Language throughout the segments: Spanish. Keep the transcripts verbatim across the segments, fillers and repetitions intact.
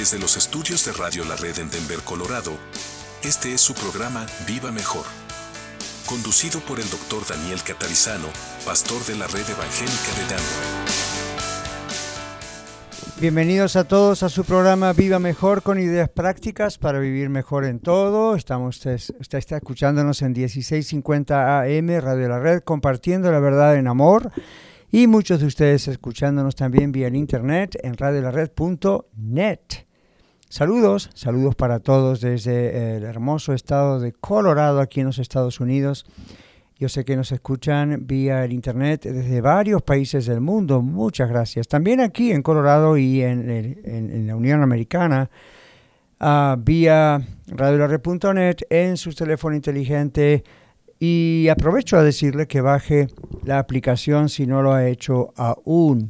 Desde los estudios de Radio La Red en Denver, Colorado, este es su programa Viva Mejor, conducido por el doctor Daniel Catarizano, pastor de la Red Evangélica de Denver. Bienvenidos a todos a su programa Viva Mejor, con ideas prácticas para vivir mejor en todo. Estamos, usted, usted está escuchándonos en dieciséis cincuenta A M, Radio La Red, compartiendo la verdad en amor. Y muchos de ustedes escuchándonos también vía el internet en radio la red punto net. Saludos, saludos para todos desde el hermoso estado de Colorado, aquí en los Estados Unidos. Yo sé que nos escuchan vía el internet desde varios países del mundo. Muchas gracias. También aquí en Colorado y en, en, en la Unión Americana, uh, vía radio la red punto net en su teléfono inteligente. Y aprovecho a decirle que baje la aplicación si no lo ha hecho aún.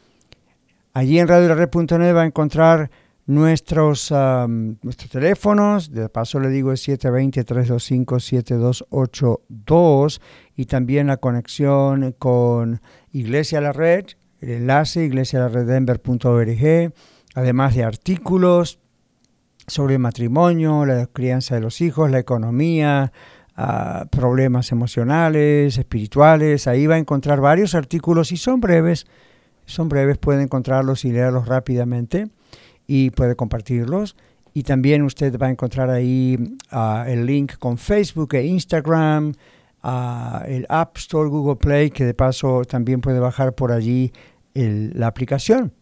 Allí en radio la red punto net va a encontrar nuestros, um, nuestros teléfonos. De paso le digo es siete dos cero, tres dos cinco, siete dos ocho dos, y también la conexión con Iglesia La Red, el enlace iglesia la red denver punto org, además de artículos sobre matrimonio, la crianza de los hijos, la economía, uh, problemas emocionales, espirituales. Ahí va a encontrar varios artículos y son breves, son breves, puede encontrarlos y leerlos rápidamente. Y puede compartirlos. Y también usted va a encontrar ahí uh, el link con Facebook e Instagram, uh, el App Store, Google Play, que de paso también puede bajar por allí el, la aplicación.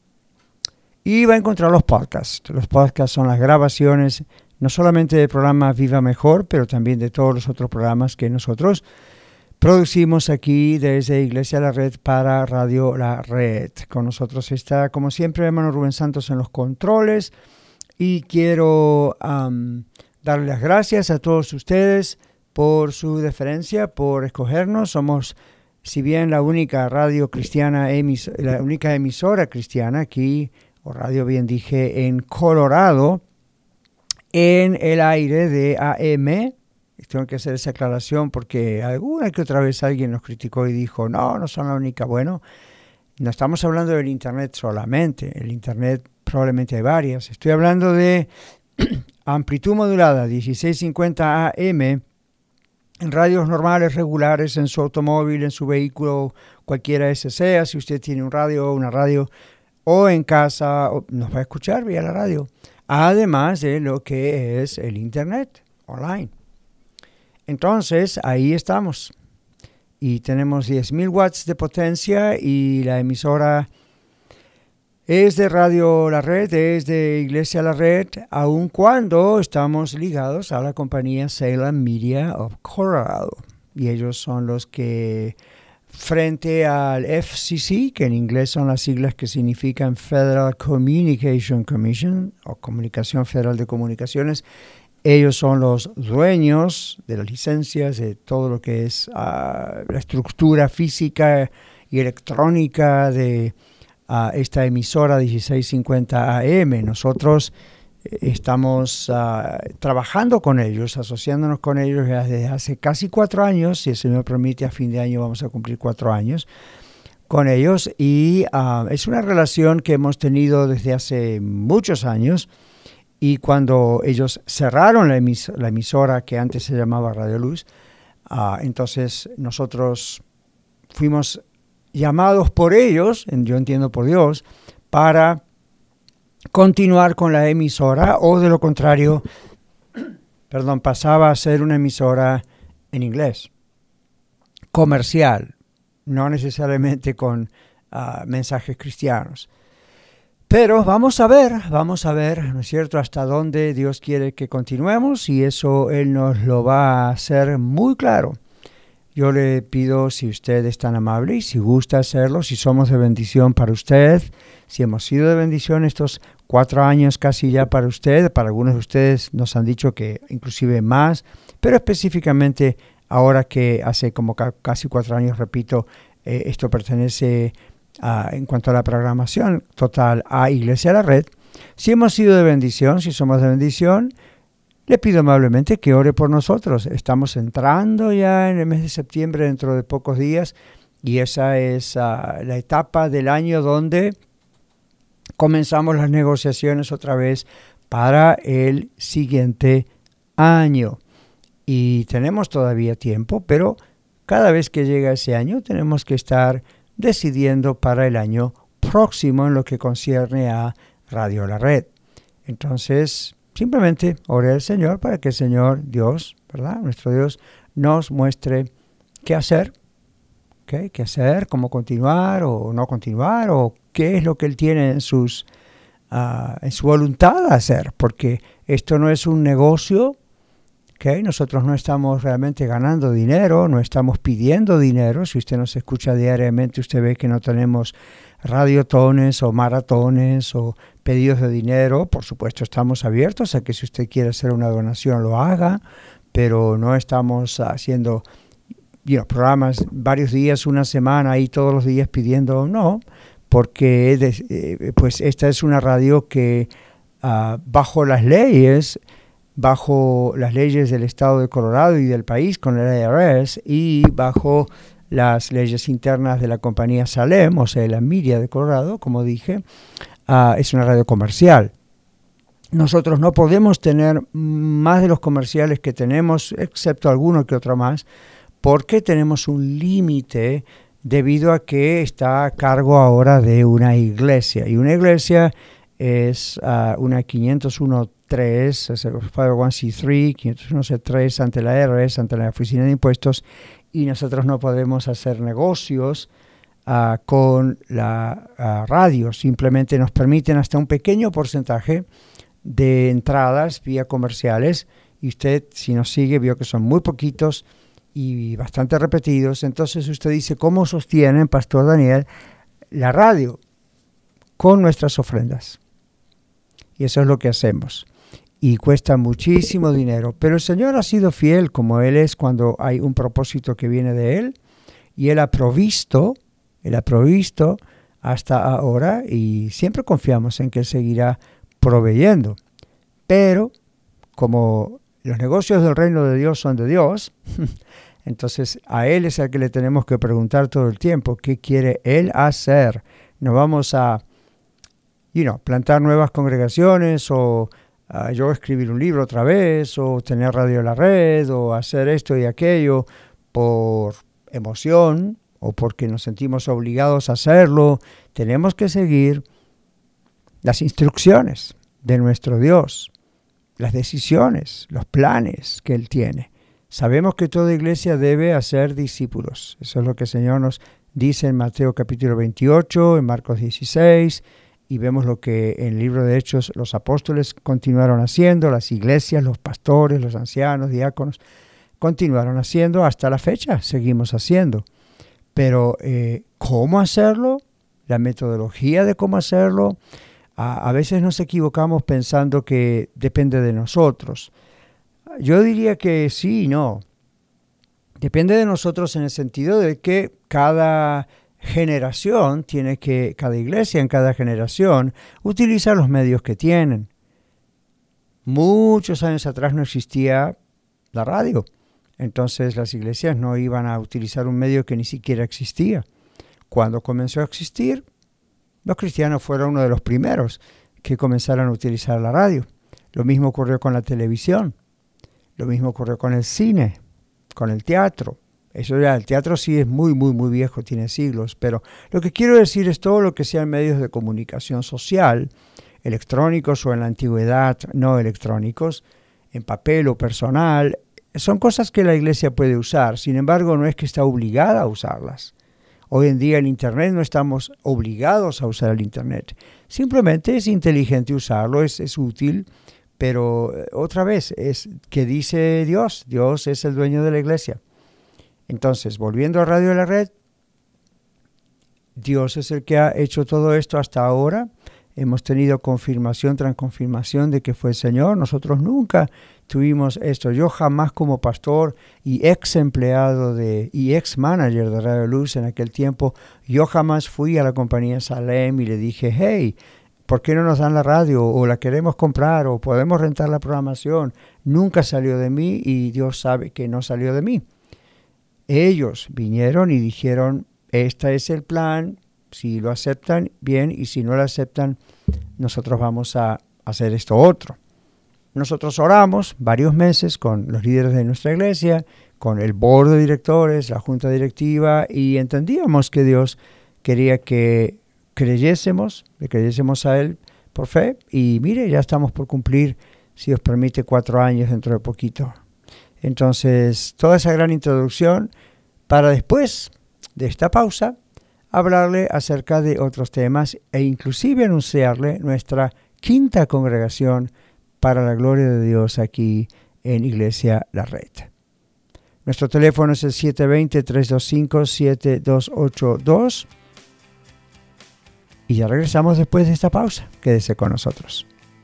Y va a encontrar los podcasts. Los podcasts son las grabaciones, no solamente del programa Viva Mejor, pero también de todos los otros programas que nosotros producimos aquí desde Iglesia La Red para Radio La Red. Con nosotros está, como siempre, el hermano Rubén Santos en los controles. Y quiero um, darle las gracias a todos ustedes por su deferencia, por escogernos. Somos, si bien la única radio cristiana, emis- la única emisora cristiana aquí, o radio bien dije, en Colorado, en el aire de A M. Tengo que hacer esa aclaración porque alguna que otra vez alguien nos criticó y dijo, no, no son la única. Bueno, no estamos hablando del internet solamente. El internet probablemente hay varias. Estoy hablando de amplitud modulada, dieciséis cincuenta A M, en radios normales, regulares, en su automóvil, en su vehículo, cualquiera ese sea. Si usted tiene un radio o una radio, o en casa, o nos va a escuchar vía la radio. Además de lo que es el internet online. Entonces, ahí estamos. Y tenemos diez mil watts de potencia y la emisora es de Radio La Red, es de Iglesia La Red, aun cuando estamos ligados a la compañía Salem Media of Colorado. Y ellos son los que, frente al F C C, que en inglés son las siglas que significan Federal Communication Commission, o Comunicación Federal de Comunicaciones, ellos son los dueños de las licencias, de todo lo que es uh, la estructura física y electrónica de uh, esta emisora dieciséis cincuenta A M. Nosotros eh, estamos uh, trabajando con ellos, asociándonos con ellos desde hace casi cuatro años. Si el Señor permite, a fin de año vamos a cumplir cuatro años con ellos. Y uh, es una relación que hemos tenido desde hace muchos años. Y cuando ellos cerraron la, emis- la emisora que antes se llamaba Radio Luz, uh, entonces nosotros fuimos llamados por ellos, yo entiendo por Dios, para continuar con la emisora, o de lo contrario, perdón, pasaba a ser una emisora en inglés, comercial, no necesariamente con uh, mensajes cristianos. Pero vamos a ver, vamos a ver, ¿no es cierto?, hasta dónde Dios quiere que continuemos, y eso Él nos lo va a hacer muy claro. Yo le pido, si usted es tan amable y si gusta hacerlo, si somos de bendición para usted, si hemos sido de bendición estos cuatro años casi ya para usted, para algunos de ustedes nos han dicho que inclusive más, pero específicamente ahora que hace como ca- casi cuatro años, repito, eh, esto pertenece Uh, en cuanto a la programación total a Iglesia La Red. Si hemos sido de bendición, si somos de bendición, le pido amablemente que ore por nosotros. Estamos entrando ya en el mes de septiembre, dentro de pocos días, y esa es uh, la etapa del año donde comenzamos las negociaciones otra vez para el siguiente año. Y tenemos todavía tiempo, pero cada vez que llega ese año tenemos que estar decidiendo para el año próximo en lo que concierne a Radio La Red. Entonces, simplemente ore al Señor para que el Señor Dios, ¿verdad? Nuestro Dios nos muestre qué hacer, ¿okay? Qué hacer, cómo continuar o no continuar, o qué es lo que Él tiene en, sus, uh, en su voluntad de hacer, porque esto no es un negocio, ¿okay? Nosotros no estamos realmente ganando dinero, no estamos pidiendo dinero. Si usted nos escucha diariamente, usted ve que no tenemos radiotones o maratones o pedidos de dinero. Por supuesto, estamos abiertos a que si usted quiere hacer una donación, lo haga, pero no estamos haciendo you know, programas varios días, una semana, ahí todos los días pidiendo, no, porque eh, pues esta es una radio que uh, bajo las leyes, bajo las leyes del estado de Colorado y del país con el I R S y bajo las leyes internas de la compañía Salem, o sea, la media de Colorado, como dije, uh, es una radio comercial. Nosotros no podemos tener más de los comerciales que tenemos, excepto alguno que otro más, porque tenemos un límite debido a que está a cargo ahora de una iglesia. Y una iglesia es uh, una quinientos uno tres, es el cinco cero uno C tres, quinientos uno C tres ante la I R S, ante la Oficina de Impuestos, y nosotros no podemos hacer negocios uh, con la uh, radio. Simplemente nos permiten hasta un pequeño porcentaje de entradas vía comerciales, y usted, si nos sigue, vio que son muy poquitos y bastante repetidos. Entonces usted dice, ¿cómo sostienen, Pastor Daniel, la radio? Con nuestras ofrendas. Y eso es lo que hacemos. Y cuesta muchísimo dinero. Pero el Señor ha sido fiel, como Él es cuando hay un propósito que viene de Él. Y Él ha provisto, Él ha provisto hasta ahora, y siempre confiamos en que Él seguirá proveyendo. Pero como los negocios del reino de Dios son de Dios, entonces a Él es al que le tenemos que preguntar todo el tiempo qué quiere Él hacer. No vamos a you know, plantar nuevas congregaciones o uh, yo escribir un libro otra vez o tener Radio La Red o hacer esto y aquello por emoción o porque nos sentimos obligados a hacerlo. Tenemos que seguir las instrucciones de nuestro Dios, las decisiones, los planes que Él tiene. Sabemos que toda iglesia debe hacer discípulos. Eso es lo que el Señor nos dice en Mateo capítulo veintiocho, en Marcos dieciséis, y vemos lo que en el libro de Hechos los apóstoles continuaron haciendo, las iglesias, los pastores, los ancianos, diáconos, continuaron haciendo hasta la fecha, seguimos haciendo. Pero eh, ¿cómo hacerlo? La metodología de cómo hacerlo. A, a veces nos equivocamos pensando que depende de nosotros. Yo diría que sí y no. Depende de nosotros en el sentido de que cada generación tiene que, cada iglesia en cada generación, utiliza los medios que tienen. Muchos años atrás no existía la radio. Entonces las iglesias no iban a utilizar un medio que ni siquiera existía. Cuando comenzó a existir, los cristianos fueron uno de los primeros que comenzaron a utilizar la radio. Lo mismo ocurrió con la televisión. Lo mismo ocurrió con el cine, con el teatro. Eso ya, el teatro sí es muy, muy, muy viejo, tiene siglos. Pero lo que quiero decir es todo lo que sean medios de comunicación social, electrónicos o en la antigüedad no electrónicos, en papel o personal, son cosas que la iglesia puede usar. Sin embargo, no es que está obligada a usarlas. Hoy en día el Internet no estamos obligados a usar el Internet. Simplemente es inteligente usarlo, es, es útil. Pero otra vez, es que dice Dios, Dios es el dueño de la iglesia. Entonces, volviendo a Radio La Red, Dios es el que ha hecho todo esto hasta ahora. Hemos tenido confirmación tras confirmación de que fue el Señor. Nosotros nunca tuvimos esto. Yo jamás como pastor y ex empleado de, y ex manager de Radio Luz en aquel tiempo, yo jamás fui a la compañía Salem y le dije, hey, ¿por qué no nos dan la radio? O la queremos comprar, o podemos rentar la programación. Nunca salió de mí y Dios sabe que no salió de mí. Ellos vinieron y dijeron, este es el plan, Si lo aceptan, bien, y si no lo aceptan, nosotros vamos a hacer esto otro. Nosotros oramos varios meses con los líderes de nuestra iglesia, con el board de directores, la junta directiva, y entendíamos que Dios quería que creyésemos, le creyésemos a Él por fe, y mire, ya estamos por cumplir, si Dios permite, cuatro años dentro de poquito. Entonces, toda esa gran introducción para después de esta pausa, hablarle acerca de otros temas e inclusive anunciarle nuestra quinta congregación para la gloria de Dios aquí en Iglesia La Red. Nuestro teléfono es el siete dos cero, tres dos cinco, siete dos ocho dos y ya regresamos después de esta pausa. Quédese con nosotros.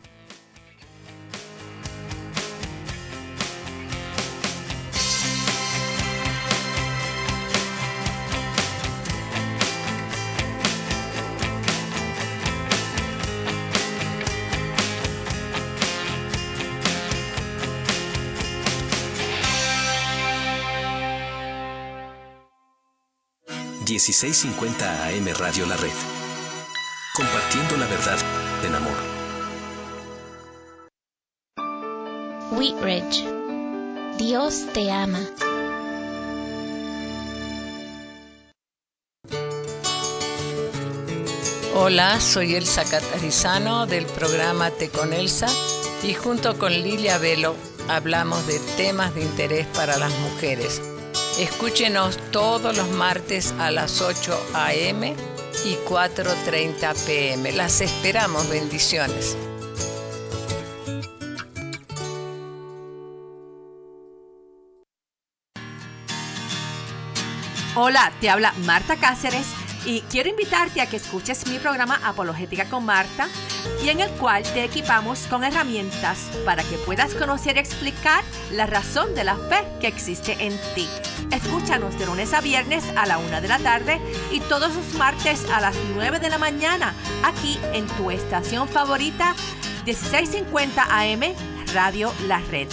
dieciséis cincuenta A M Radio La Red. Compartiendo la verdad en amor. Wheatridge. Dios te ama. Hola, soy Elsa Catarizano del programa Té con Elsa y junto con Lilia Velo hablamos de temas de interés para las mujeres. Escúchenos todos los martes a las ocho a eme y cuatro treinta pe eme. Las esperamos, bendiciones. Hola, te habla Marta Cáceres y quiero invitarte a que escuches mi programa Apologética con Marta, y en el cual te equipamos con herramientas para que puedas conocer y explicar la razón de la fe que existe en ti. Escúchanos de lunes a viernes a la una de la tarde y todos los martes a las nueve de la mañana, aquí en tu estación favorita, dieciséis cincuenta A M, Radio La Red.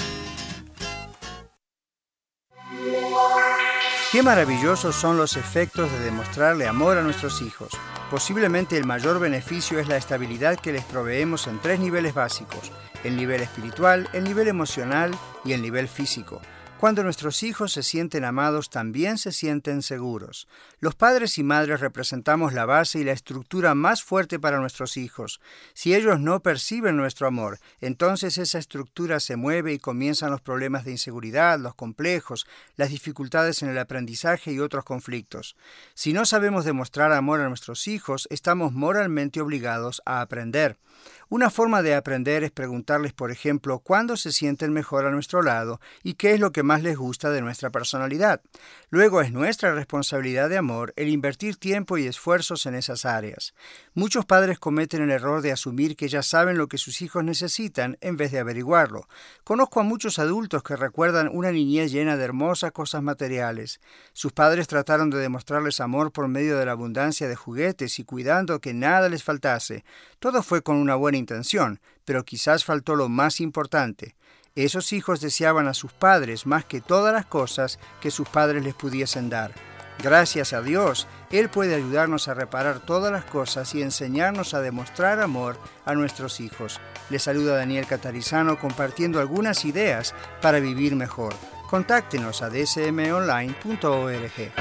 Qué maravillosos son los efectos de demostrarle amor a nuestros hijos. Posiblemente el mayor beneficio es la estabilidad que les proveemos en tres niveles básicos: el nivel espiritual, el nivel emocional y el nivel físico. Cuando nuestros hijos se sienten amados, también se sienten seguros. Los padres y madres representamos la base y la estructura más fuerte para nuestros hijos. Si ellos no perciben nuestro amor, entonces esa estructura se mueve y comienzan los problemas de inseguridad, los complejos, las dificultades en el aprendizaje y otros conflictos. Si no sabemos demostrar amor a nuestros hijos, estamos moralmente obligados a aprender. Una forma de aprender es preguntarles, por ejemplo, cuándo se sienten mejor a nuestro lado y qué es lo que más les gusta de nuestra personalidad. Luego es nuestra responsabilidad de amor el invertir tiempo y esfuerzos en esas áreas. Muchos padres cometen el error de asumir que ya saben lo que sus hijos necesitan en vez de averiguarlo. Conozco a muchos adultos que recuerdan una niñez llena de hermosas cosas materiales. Sus padres trataron de demostrarles amor por medio de la abundancia de juguetes y cuidando que nada les faltase. Todo fue con una buena intención, pero quizás faltó lo más importante. Esos hijos deseaban a sus padres más que todas las cosas que sus padres les pudiesen dar. Gracias a Dios, Él puede ayudarnos a reparar todas las cosas y enseñarnos a demostrar amor a nuestros hijos. Les saluda Daniel Catarizano compartiendo algunas ideas para vivir mejor. Contáctenos a d s m online punto org.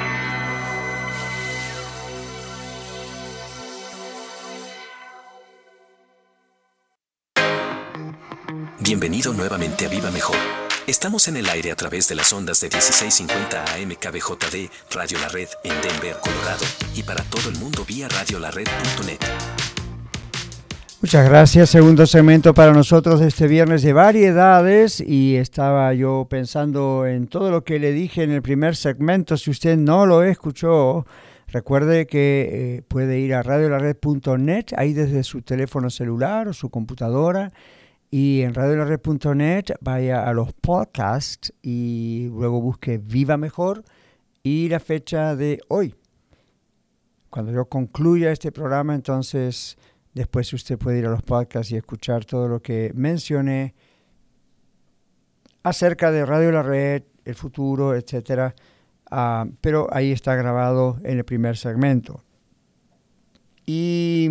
Bienvenido nuevamente a Viva Mejor. Estamos en el aire a través de las ondas de dieciséis cincuenta A M K B J D, Radio La Red en Denver, Colorado, y para todo el mundo vía radio la red punto net. Muchas gracias. Segundo segmento para nosotros este viernes de variedades, y estaba yo pensando en todo lo que le dije en el primer segmento. Si usted no lo escuchó, recuerde que eh, puede ir a radio la red punto net, ahí desde su teléfono celular o su computadora. Y en radio la red punto net vaya a los podcasts y luego busque Viva Mejor y la fecha de hoy. Cuando yo concluya este programa, entonces después usted puede ir a los podcasts y escuchar todo lo que mencioné acerca de Radio La Red, el futuro, etcétera. Uh, pero ahí está grabado en el primer segmento. Y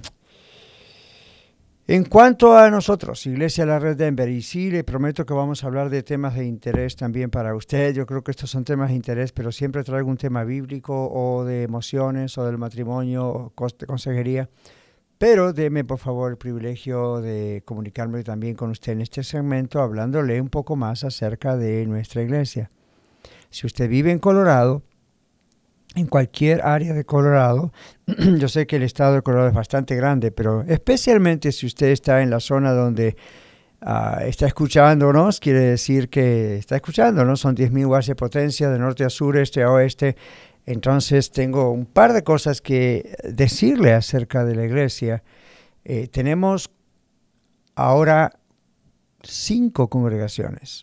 en cuanto a nosotros, Iglesia La Red Denver, y sí le prometo que vamos a hablar de temas de interés también para usted. Yo creo que estos son temas de interés, pero siempre traigo un tema bíblico o de emociones o del matrimonio o de consejería. Pero deme por favor el privilegio de comunicarme también con usted en este segmento, hablándole un poco más acerca de nuestra iglesia. Si usted vive en Colorado, en cualquier área de Colorado, yo sé que el estado de Colorado es bastante grande, pero especialmente si usted está en la zona donde uh, está escuchándonos, quiere decir que está escuchándonos, son diez mil watts de potencia de norte a sur, este a oeste. Entonces tengo un par de cosas que decirle acerca de la iglesia. Eh, tenemos ahora cinco congregaciones.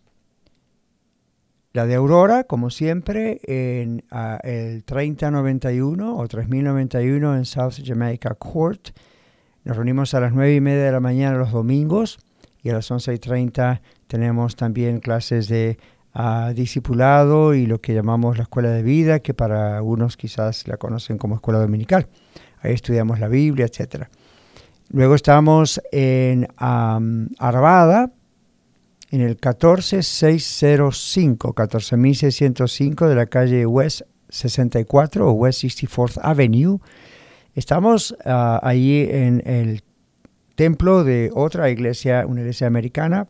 La de Aurora, como siempre, en uh, el treinta noventa y uno o tres mil noventa y uno en South Jamaica Court. Nos reunimos a las nueve y media de la mañana los domingos y a las once y treinta tenemos también clases de uh, discipulado y lo que llamamos la escuela de vida, que para algunos quizás la conocen como escuela dominical. Ahí estudiamos la Biblia, etcétera. Luego estamos en um, Arvada, en el catorce mil seiscientos cinco, catorce mil seiscientos cinco de la calle West sesenta y cuatro o West sesenta y cuatro Avenue. Estamos uh, allí en el templo de otra iglesia, una iglesia americana.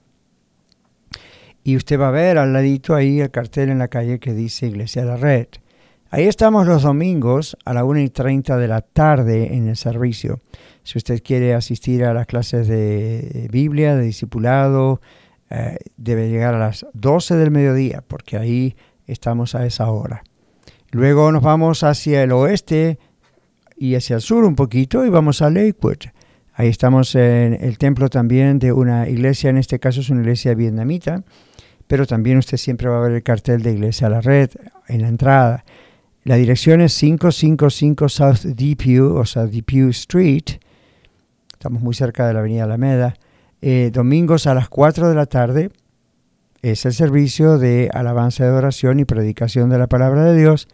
Y usted va a ver al ladito ahí el cartel en la calle que dice Iglesia La Red. Ahí estamos los domingos a la una y treinta de la tarde en el servicio. Si usted quiere asistir a las clases de Biblia, de discipulado, Eh, debe llegar a las doce del mediodía, porque ahí estamos a esa hora. Luego nos vamos hacia el oeste y hacia el sur un poquito y vamos a Lakewood. Ahí estamos en el templo también de una iglesia, en este caso es una iglesia vietnamita, pero también usted siempre va a ver el cartel de Iglesia La Red en la entrada. La dirección es quinientos cincuenta y cinco South Depew, o sea, Depew Street. Estamos muy cerca de la avenida Alameda. Eh, domingos a las cuatro de la tarde es el servicio de alabanza de adoración y predicación de la palabra de Dios,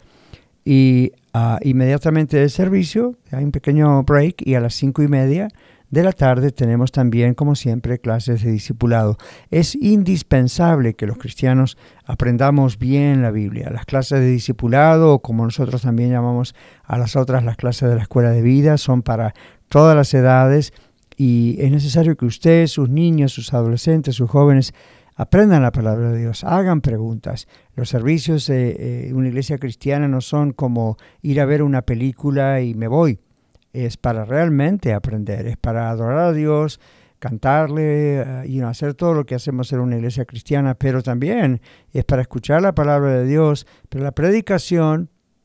y uh, inmediatamente del servicio hay un pequeño break y a las cinco y media de la tarde tenemos también, como siempre, clases de discipulado. Es indispensable que los cristianos aprendamos bien la Biblia. Las clases de discipulado, o como nosotros también llamamos a las otras, las clases de la escuela de vida, son para todas las edades. Y es necesario que usted, sus niños, sus adolescentes, sus jóvenes aprendan la palabra de Dios, hagan preguntas. Los servicios de eh, una iglesia cristiana no son como ir a ver una película y me voy. Es para realmente aprender, es para adorar a Dios, cantarle uh, y you know, hacer todo lo que hacemos en una iglesia cristiana, pero también es para escuchar la palabra de Dios. Pero la predicación,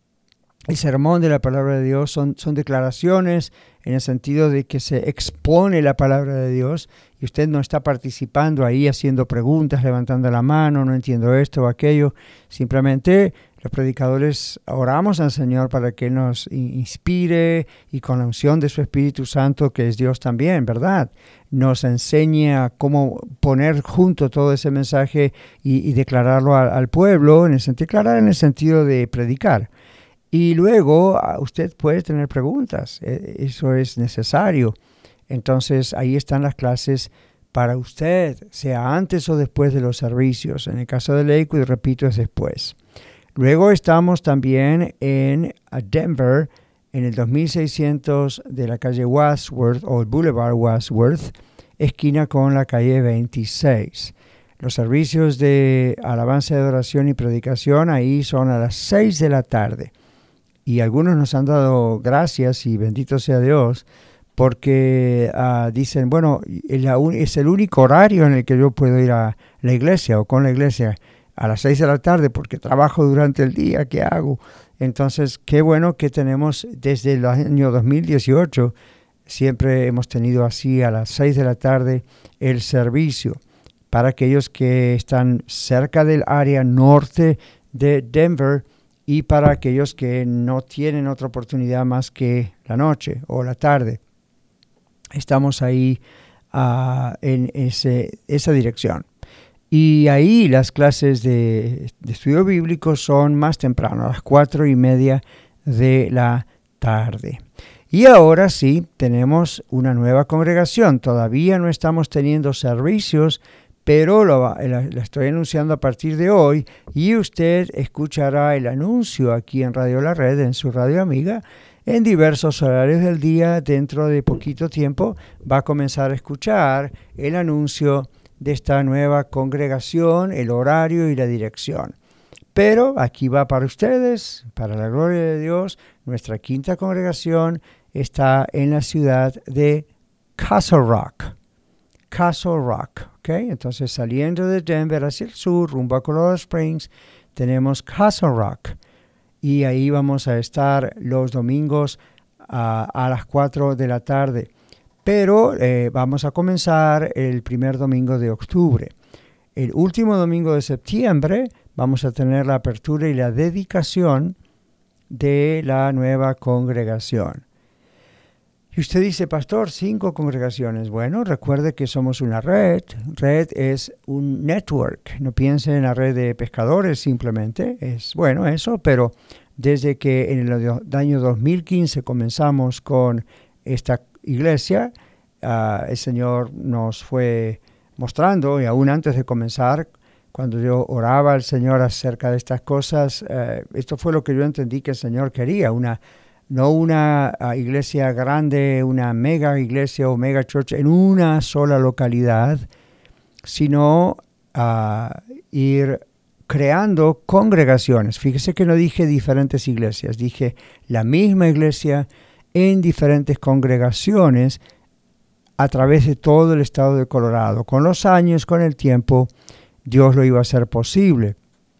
el sermón de la palabra de Dios son, son declaraciones en el sentido de que se expone la palabra de Dios y usted no está participando ahí haciendo preguntas, levantando la mano, no entiendo esto o aquello. Simplemente los predicadores oramos al Señor para que nos inspire y con la unción de su Espíritu Santo, que es Dios también, ¿verdad?, nos enseñe a cómo poner junto todo ese mensaje y, y declararlo al, al pueblo, en el sentido, declarar en el sentido de predicar. Y luego usted puede tener preguntas, eso es necesario. Entonces ahí están las clases para usted, sea antes o después de los servicios. En el caso de Lakewood, repito, es después. Luego estamos también en Denver, en el dos mil seiscientos de la calle Wadsworth o el Boulevard Wadsworth, esquina con la calle veintiséis. Los servicios de alabanza, adoración y predicación ahí son a las seis de la tarde. Y algunos nos han dado gracias y bendito sea Dios porque uh, dicen, bueno, es el único horario en el que yo puedo ir a la iglesia o con la iglesia a las seis de la tarde porque trabajo durante el día, ¿qué hago? Entonces, qué bueno que tenemos desde el año dos mil dieciocho, siempre hemos tenido así a las seis de la tarde el servicio para aquellos que están cerca del área norte de Denver, y para aquellos que no tienen otra oportunidad más que la noche o la tarde. Estamos ahí uh, en ese, esa dirección. Y ahí las clases de, de estudio bíblico son más temprano, a las cuatro y media de la tarde. Y ahora sí, tenemos una nueva congregación. Todavía no estamos teniendo servicios, pero lo, la, la estoy anunciando a partir de hoy y usted escuchará el anuncio aquí en Radio La Red, en su radio amiga, en diversos horarios del día. Dentro de poquito tiempo va a comenzar a escuchar el anuncio de esta nueva congregación, el horario y la dirección. Pero aquí va para ustedes, para la gloria de Dios. Nuestra quinta congregación está en la ciudad de Castle Rock. Castle Rock, ¿ok? Entonces, saliendo de Denver hacia el sur, rumbo a Colorado Springs, tenemos Castle Rock. Y ahí vamos a estar los domingos uh, a las cuatro de la tarde. Pero eh, vamos a comenzar el primer domingo de octubre. El último domingo de septiembre vamos a tener la apertura y la dedicación de la nueva congregación. Y usted dice, pastor, cinco congregaciones. Bueno, recuerde que somos una red. Red es un network. No piense en la red de pescadores simplemente. Es bueno eso, pero desde que en el año dos mil quince comenzamos con esta iglesia, uh, el Señor nos fue mostrando, y aún antes de comenzar, cuando yo oraba al Señor acerca de estas cosas, uh, esto fue lo que yo entendí que el Señor quería, una no una uh, iglesia grande, una mega iglesia o mega church en una sola localidad, sino uh, ir creando congregaciones. Fíjese que no dije diferentes iglesias, dije la misma iglesia en diferentes congregaciones a través de todo el estado de Colorado. Con los años, con el tiempo, Dios lo iba a hacer posible.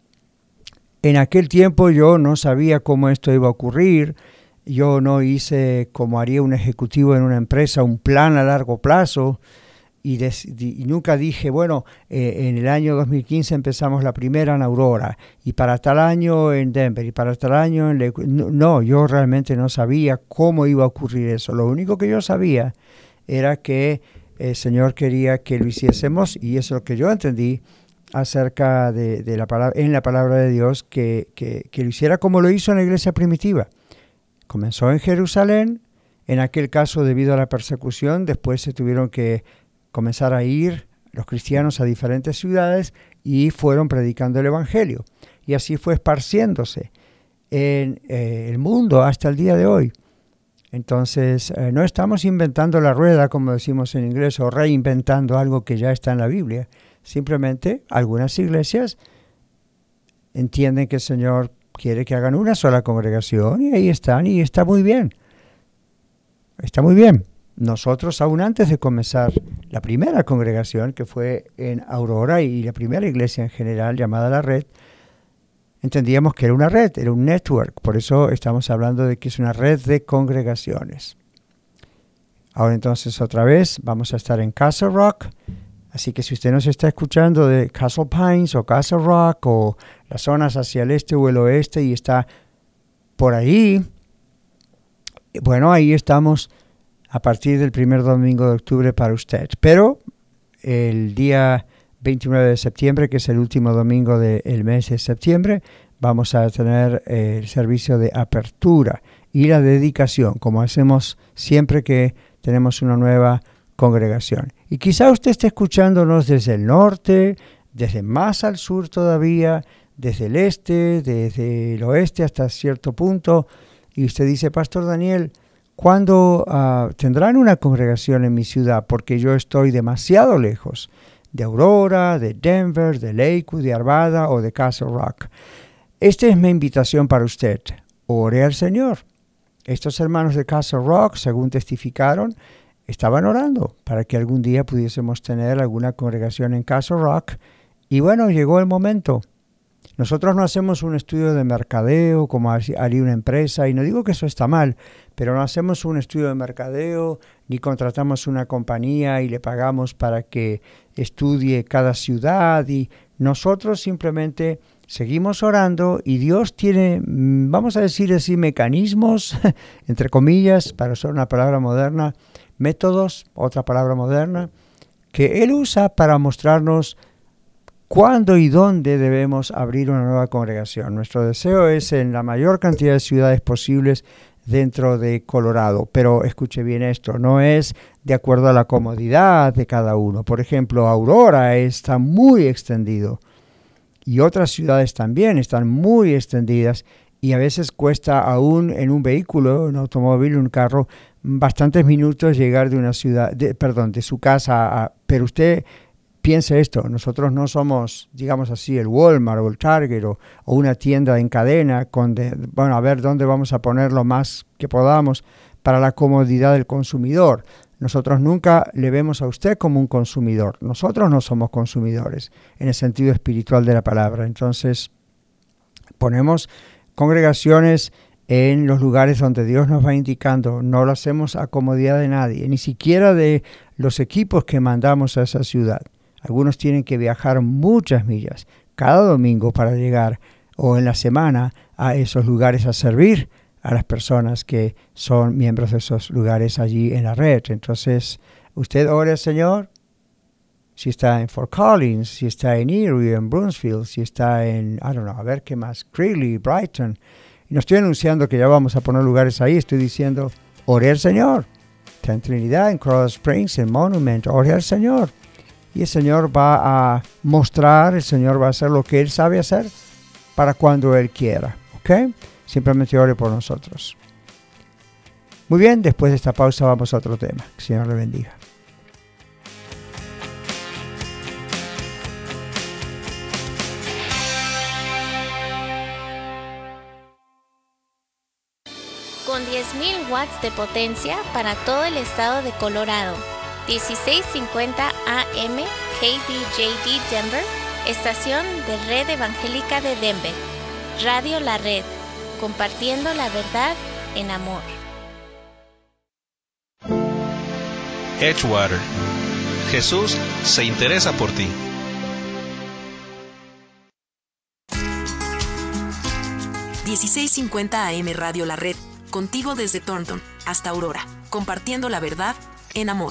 En aquel tiempo yo no sabía cómo esto iba a ocurrir. Yo no hice, como haría un ejecutivo en una empresa, un plan a largo plazo. Y, des, y nunca dije, bueno, eh, en el año dos mil quince empezamos la primera en Aurora, y para tal año en Denver, y para tal año en... Le- no, no, yo realmente no sabía cómo iba a ocurrir eso. Lo único que yo sabía era que el Señor quería que lo hiciésemos, y eso es lo que yo entendí acerca de, de la palabra, en la palabra de Dios, que, que, que lo hiciera como lo hizo en la iglesia primitiva. Comenzó en Jerusalén, en aquel caso debido a la persecución, después se tuvieron que comenzar a ir los cristianos a diferentes ciudades y fueron predicando el evangelio. Y así fue esparciéndose en eh, el mundo hasta el día de hoy. Entonces, eh, no estamos inventando la rueda, como decimos en inglés, o reinventando algo que ya está en la Biblia. Simplemente algunas iglesias entienden que el Señor quiere que hagan una sola congregación y ahí están, y está muy bien. Está muy bien. Nosotros, aún antes de comenzar la primera congregación, que fue en Aurora, y la primera iglesia en general llamada La Red, entendíamos que era una red, era un network. Por eso estamos hablando de que es una red de congregaciones. Ahora entonces otra vez vamos a estar en Castle Rock. Así que si usted nos está escuchando de Castle Pines o Castle Rock o las zonas hacia el este o el oeste y está por ahí, bueno, ahí estamos a partir del primer domingo de octubre para usted. Pero el día veintinueve de septiembre, que es el último domingo del mes de septiembre, vamos a tener eh, el servicio de apertura y la dedicación, como hacemos siempre que tenemos una nueva congregación. Y quizá usted esté escuchándonos desde el norte, desde más al sur todavía, desde el este, desde el oeste hasta cierto punto, y usted dice, Pastor Daniel, ¿cuándo uh, tendrán una congregación en mi ciudad? Porque yo estoy demasiado lejos de Aurora, de Denver, de Lakewood, de Arvada o de Castle Rock. Esta es mi invitación para usted. Ore al Señor. Estos hermanos de Castle Rock, según testificaron, estaban orando para que algún día pudiésemos tener alguna congregación en Castle Rock. Y bueno, llegó el momento. Nosotros no hacemos un estudio de mercadeo como haría una empresa, y no digo que eso está mal, pero no hacemos un estudio de mercadeo, ni contratamos una compañía y le pagamos para que estudie cada ciudad, y nosotros simplemente seguimos orando, y Dios tiene, vamos a decir así, mecanismos, entre comillas, para usar una palabra moderna, métodos, otra palabra moderna, que Él usa para mostrarnos cuándo y dónde debemos abrir una nueva congregación. Nuestro deseo es en la mayor cantidad de ciudades posibles dentro de Colorado. Pero escuche bien esto, no es de acuerdo a la comodidad de cada uno. Por ejemplo, Aurora está muy extendido y otras ciudades también están muy extendidas y a veces cuesta aún en un vehículo, un automóvil, un carro, bastantes minutos llegar de una ciudad, de, perdón, de su casa a, pero usted piense esto, nosotros no somos, digamos así, el Walmart o el Target o, o una tienda en cadena con, de, bueno, a ver dónde vamos a poner lo más que podamos para la comodidad del consumidor. Nosotros nunca le vemos a usted como un consumidor. Nosotros no somos consumidores en el sentido espiritual de la palabra. Entonces, ponemos congregaciones en los lugares donde Dios nos va indicando. No lo hacemos a comodidad de nadie, ni siquiera de los equipos que mandamos a esa ciudad. Algunos tienen que viajar muchas millas cada domingo para llegar o en la semana a esos lugares a servir a las personas que son miembros de esos lugares allí en la red. Entonces, usted ore al Señor, si está en Fort Collins, si está en Erie, en Brunsfield, si está en, I don't know, a ver qué más, Greeley, Brighton. Y no estoy anunciando que ya vamos a poner lugares ahí, estoy diciendo, ore al Señor. Está en Trinidad, en Coral Springs, en Monument, ore al Señor. Y el Señor va a mostrar, el Señor va a hacer lo que Él sabe hacer para cuando Él quiera, ¿ok? Simplemente ore por nosotros. Muy bien, después de esta pausa vamos a otro tema. Que el Señor le bendiga. Con diez mil watts de potencia para todo el estado de Colorado. dieciséis cincuenta A M K B J D Denver, estación de Red Evangélica de Denver. Radio La Red, compartiendo la verdad en amor. Edgewater. Jesús se interesa por ti. dieciséis cincuenta A M Radio La Red, contigo desde Thornton hasta Aurora, compartiendo la verdad en amor.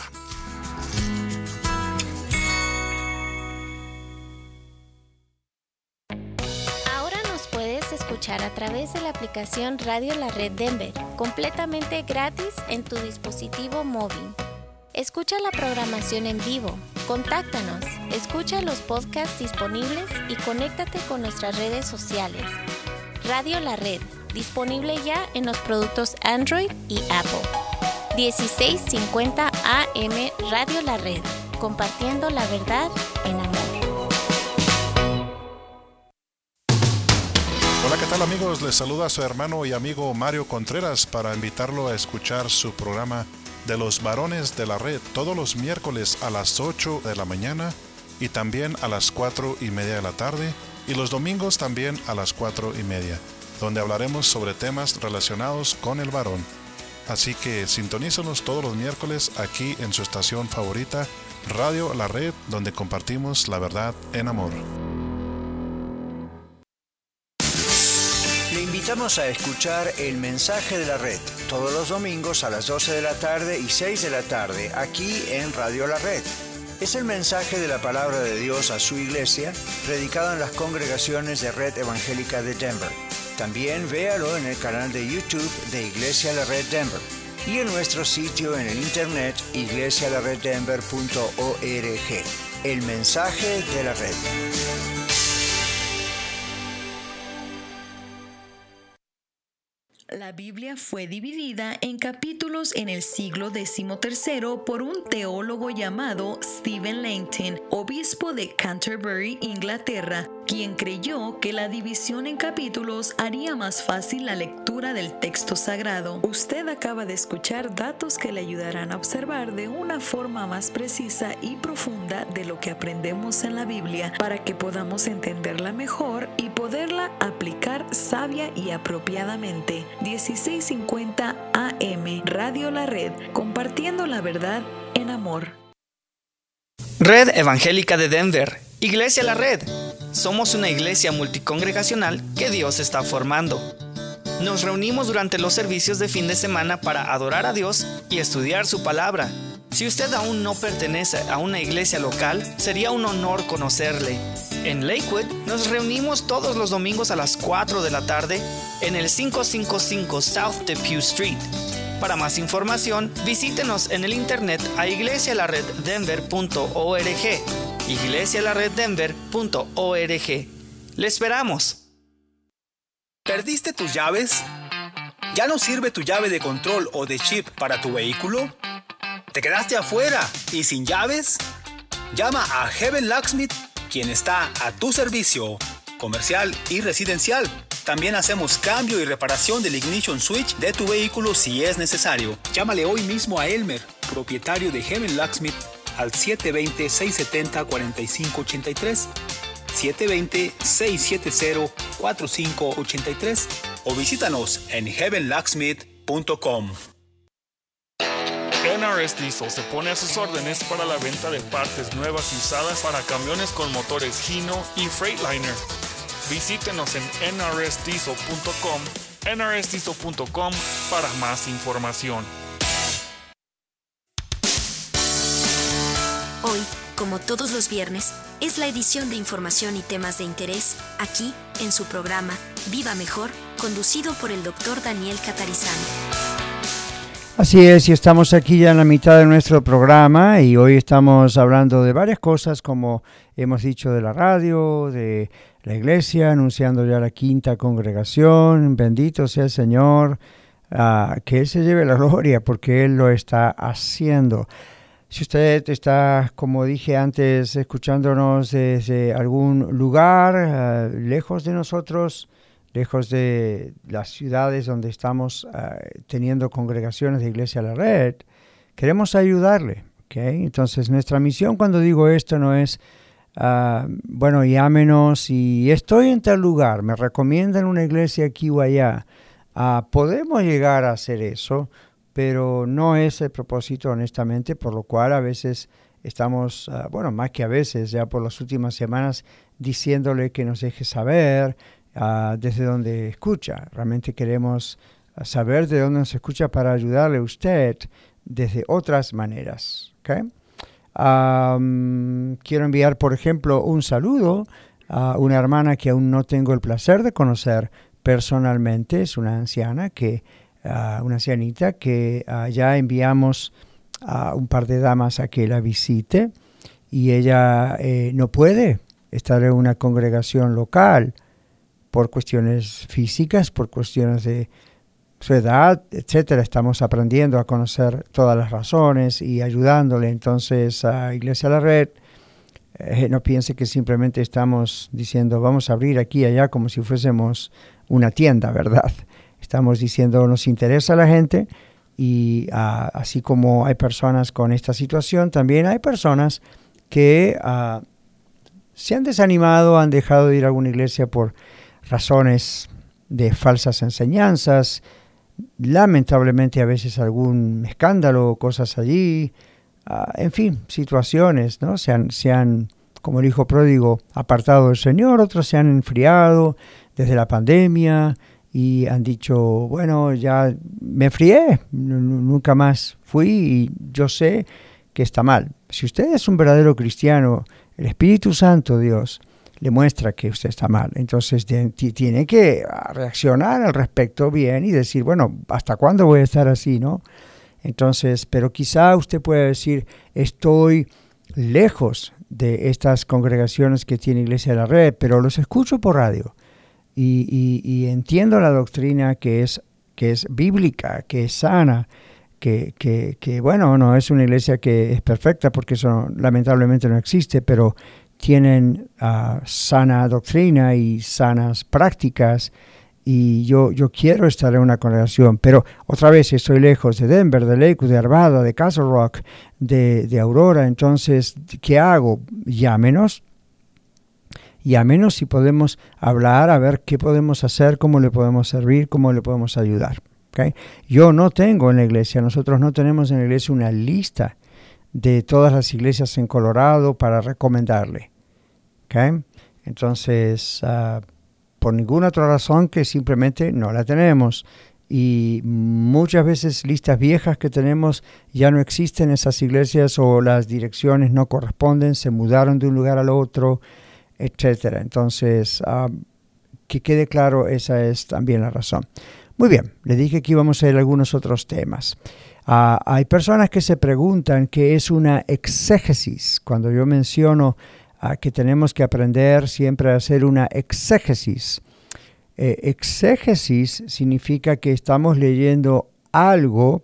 Ahora nos puedes escuchar a través de la aplicación Radio La Red Denver, completamente gratis en tu dispositivo móvil. Escucha la programación en vivo, contáctanos, escucha los podcasts disponibles y conéctate con nuestras redes sociales. Radio La Red, disponible ya en los productos Android y Apple. dieciséis cincuenta A M Radio La Red, compartiendo la verdad en amor. Hola, ¿qué tal amigos? Les saluda su hermano y amigo Mario Contreras para invitarlo a escuchar su programa de los varones de la red todos los miércoles a las ocho de la mañana y también a las cuatro y media de la tarde y los domingos también a las cuatro y media, donde hablaremos sobre temas relacionados con el varón. Así que sintonízanos todos los miércoles aquí en su estación favorita, Radio La Red, donde compartimos la verdad en amor. Le invitamos a escuchar El Mensaje de la Red todos los domingos a las doce de la tarde y seis de la tarde aquí en Radio La Red. Es el mensaje de la palabra de Dios a su iglesia, predicado en las congregaciones de Red Evangélica de Denver. También véalo en el canal de YouTube de Iglesia La Red Denver y en nuestro sitio en el internet iglesia la red denver punto org. El Mensaje de la Red. La Biblia fue dividida en capítulos en el siglo decimotercero por un teólogo llamado Stephen Langton, obispo de Canterbury, Inglaterra, quien creyó que la división en capítulos haría más fácil la lectura del texto sagrado. Usted acaba de escuchar datos que le ayudarán a observar de una forma más precisa y profunda de lo que aprendemos en la Biblia para que podamos entenderla mejor y poderla aplicar sabia y apropiadamente. dieciséis cincuenta A M Radio La Red, compartiendo la verdad en amor. Red Evangélica de Denver, Iglesia La Red. Somos una iglesia multicongregacional que Dios está formando. Nos reunimos durante los servicios de fin de semana para adorar a Dios y estudiar su palabra. Si usted aún no pertenece a una iglesia local, sería un honor conocerle. En Lakewood nos reunimos todos los domingos a las cuatro de la tarde en el quinientos cincuenta y cinco South Depew Street. Para más información, visítenos en el internet a iglesia la red denver punto org. iglesia la red denver punto org. ¡Le esperamos! ¿Perdiste tus llaves? ¿Ya no sirve tu llave de control o de chip para tu vehículo? ¿Te quedaste afuera y sin llaves? Llama a Heaven Locksmith, quien está a tu servicio, comercial y residencial. También hacemos cambio y reparación del ignition switch de tu vehículo si es necesario. Llámale hoy mismo a Elmer, propietario de Heaven Locksmith, al siete dos cero, seis siete cero, cuatro cinco ocho tres, siete dos cero, seis siete cero, cuatro cinco ocho tres o visítanos en heaven locksmith punto com. N R S Diesel se pone a sus órdenes para la venta de partes nuevas y usadas para camiones con motores Hino y Freightliner. Visítenos en N R S diesel punto com, N R S diesel punto com para más información. Hoy, como todos los viernes, es la edición de información y temas de interés aquí en su programa Viva Mejor, conducido por el doctor Daniel Catarizano. Así es, y estamos aquí ya en la mitad de nuestro programa y hoy estamos hablando de varias cosas, como hemos dicho, de la radio, de la iglesia, anunciando ya la quinta congregación. Bendito sea el Señor, uh, que Él se lleve la gloria porque Él lo está haciendo. Si usted está, como dije antes, escuchándonos desde algún lugar uh, lejos de nosotros, lejos de las ciudades donde estamos uh, teniendo congregaciones de Iglesia La Red, queremos ayudarle, ¿okay? Entonces, nuestra misión cuando digo esto no es, uh, bueno, llámenos y estoy en tal lugar, me recomiendan una iglesia aquí o allá. Uh, podemos llegar a hacer eso, pero no es el propósito, honestamente, por lo cual a veces estamos, uh, bueno, más que a veces, ya por las últimas semanas, diciéndole que nos deje saber Uh, desde donde escucha. Realmente queremos uh, saber de dónde nos escucha para ayudarle a usted desde otras maneras. ¿Okay? Um, quiero enviar, por ejemplo, un saludo a una hermana que aún no tengo el placer de conocer personalmente. Es una anciana, que, uh, una ancianita que uh, ya enviamos a un par de damas a que la visite y ella eh, no puede estar en una congregación local por cuestiones físicas, por cuestiones de su edad, etcétera. Estamos aprendiendo a conocer todas las razones y ayudándole. Entonces, a Iglesia La Red, eh, no piense que simplemente estamos diciendo vamos a abrir aquí y allá como si fuésemos una tienda, ¿verdad? Estamos diciendo nos interesa la gente y uh, así como hay personas con esta situación, también hay personas que uh, se han desanimado, han dejado de ir a alguna iglesia por razones de falsas enseñanzas, lamentablemente a veces algún escándalo, cosas allí, uh, en fin, situaciones, ¿no? Se han, se han, como el hijo pródigo, apartado del Señor, otros se han enfriado desde la pandemia y han dicho, bueno, ya me enfrié, nunca más fui y yo sé que está mal. Si usted es un verdadero cristiano, el Espíritu Santo, Dios, le muestra que usted está mal. Entonces tiene que reaccionar al respecto bien y decir, bueno, ¿hasta cuándo voy a estar así, no? Entonces, pero quizá usted pueda decir, estoy lejos de estas congregaciones que tiene Iglesia de la Red, pero los escucho por radio y, y, y entiendo la doctrina que es, que es bíblica, que es sana, que, que, que, bueno, no es una iglesia que es perfecta porque eso lamentablemente no existe, pero tienen uh, sana doctrina y sanas prácticas y yo, yo quiero estar en una congregación, pero otra vez estoy lejos de Denver, de Lakewood, de Arvada, de Castle Rock, de, de Aurora. Entonces, ¿qué hago? Llámenos, llámenos si podemos hablar, a ver qué podemos hacer, cómo le podemos servir, cómo le podemos ayudar. ¿Okay? Yo no tengo en la iglesia, nosotros no tenemos en la iglesia una lista de todas las iglesias en Colorado para recomendarle. ¿Okay? Entonces, uh, por ninguna otra razón que simplemente no la tenemos. y muchas veces listas viejas que tenemos ya no existen esas iglesias o las direcciones no corresponden, se mudaron de un lugar al otro, etcétera. Entonces, uh, que quede claro, esa es también la razón. Muy bien, le dije que íbamos a ir a algunos otros temas. Uh, hay personas que se preguntan qué es una exégesis. Cuando yo menciono uh, que tenemos que aprender siempre a hacer una exégesis, Eh, exégesis significa que estamos leyendo algo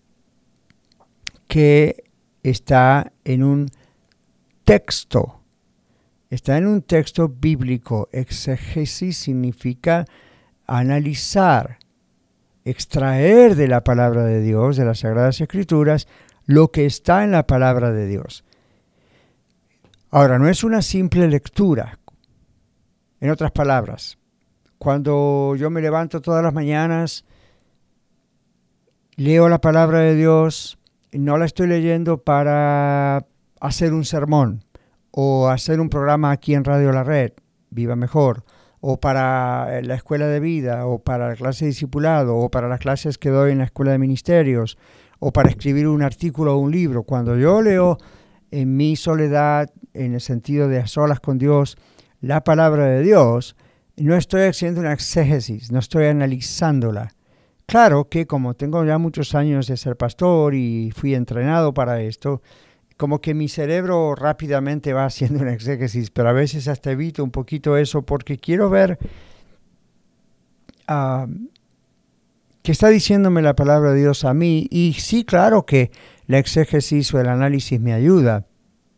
que está en un texto, está en un texto bíblico. Exégesis significa analizar, extraer de la palabra de Dios, de las Sagradas Escrituras, lo que está en la palabra de Dios. Ahora, no es una simple lectura. En otras palabras, cuando yo me levanto todas las mañanas, leo la palabra de Dios, no la estoy leyendo para hacer un sermón o hacer un programa aquí en Radio La Red, Viva Mejor, o para la escuela de vida, o para la clase de discipulado, o para las clases que doy en la escuela de ministerios, o para escribir un artículo o un libro. Cuando yo leo en mi soledad, en el sentido de a solas con Dios, la palabra de Dios, no estoy haciendo una exégesis, no estoy analizándola. Claro que como tengo ya muchos años de ser pastor y fui entrenado para esto, como que mi cerebro rápidamente va haciendo una exégesis, pero a veces hasta evito un poquito eso porque quiero ver uh, qué está diciéndome la palabra de Dios a mí. Y sí, claro que la exégesis o el análisis me ayuda.